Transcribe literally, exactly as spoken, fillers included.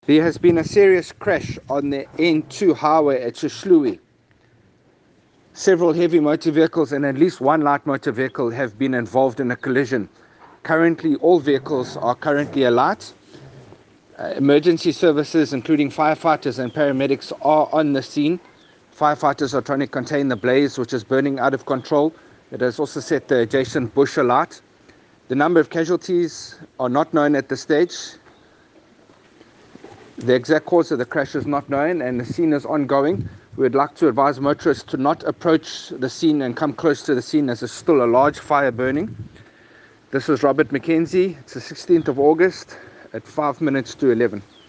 There has been a serious crash on the N two highway at Shishlui. Several heavy motor vehicles and at least one light motor vehicle have been involved in a collision. Currently, all vehicles are currently alight. Uh, emergency services, including firefighters and paramedics, are on the scene. Firefighters are trying to contain the blaze, which is burning out of control. It has also set the adjacent bush alight. The number of casualties are not known at this stage. The exact cause of the crash is not known, and the scene is ongoing. We would like to advise motorists to not approach the scene and come close to the scene, as there's still a large fire burning. This is Robert McKenzie. It's the sixteenth of August at five minutes to eleven.